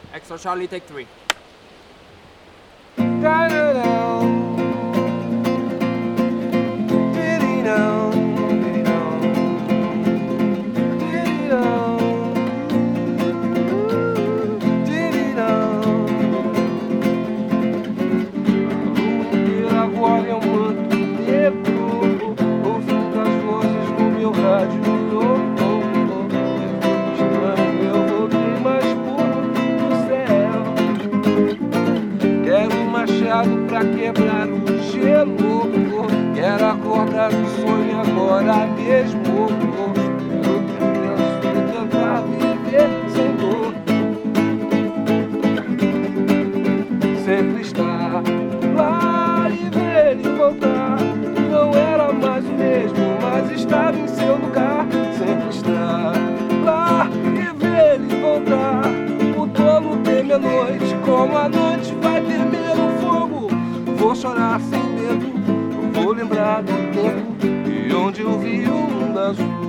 Extra Charlie, take 3. Agora é um manto negro, ouvindo as vozes do meu rádio. Eu voltei mais puro do céu. Quero um machado pra quebrar o gelo. Quero acordar do sonho agora mesmo. Eu penso em tentar viver sem dor. Sempre estar lá e ver ele voltar. Não era mais o mesmo, mas estava em seu lugar. Sempre estar lá e ver ele voltar. O tolo teme a noite, como a noite vai temer o fogo. Vou chorar sem medo, vou lembrar do tempo de onde eu vi o mundo azul.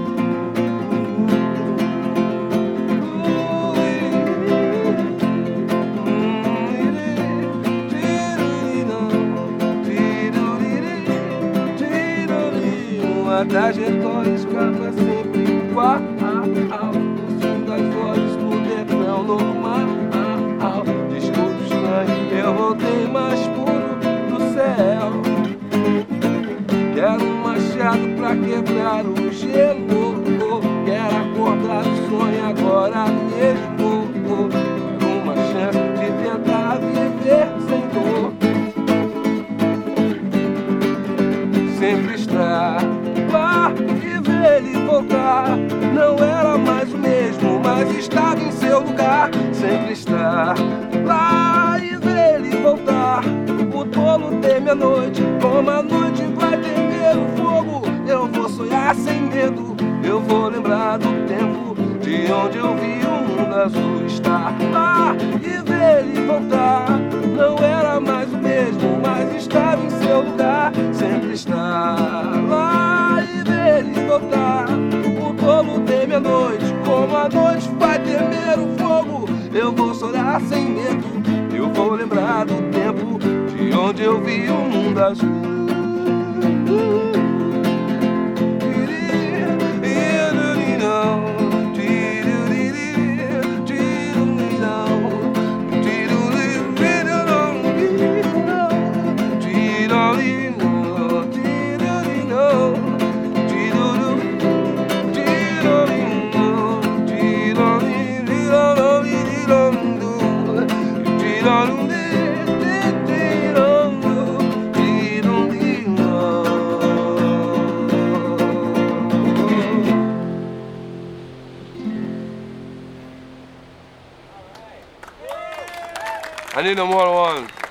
A trajetória escapa sempre igual. O fim das vozes no detrão normal. Desculpe estranho, eu voltei mais puro do céu. Quero um machado pra quebrar o gelo. Quero acordar do sonho agora mesmo. Uma chance de tentar viver sem dor. Sempre estar lá e ver ele voltar. Não era mais o mesmo, mas estava em seu lugar. Sempre estar lá e ver ele voltar. O tolo teme a noite, como a noite vai temer o fogo. Eu vou sonhar sem medo, eu vou lembrar do tempo de onde eu vi o mundo azul. Estar lá e ver ele voltar. Não era mais o mesmo, mas estava em seu lugar. Sempre estar lá e ver ele voltar. O tolo teme a noite, como a noite vai temer o fogo. Eu vou chorar sem medo, eu vou lembrar do tempo de onde eu vi o mundo azul. I need no more one.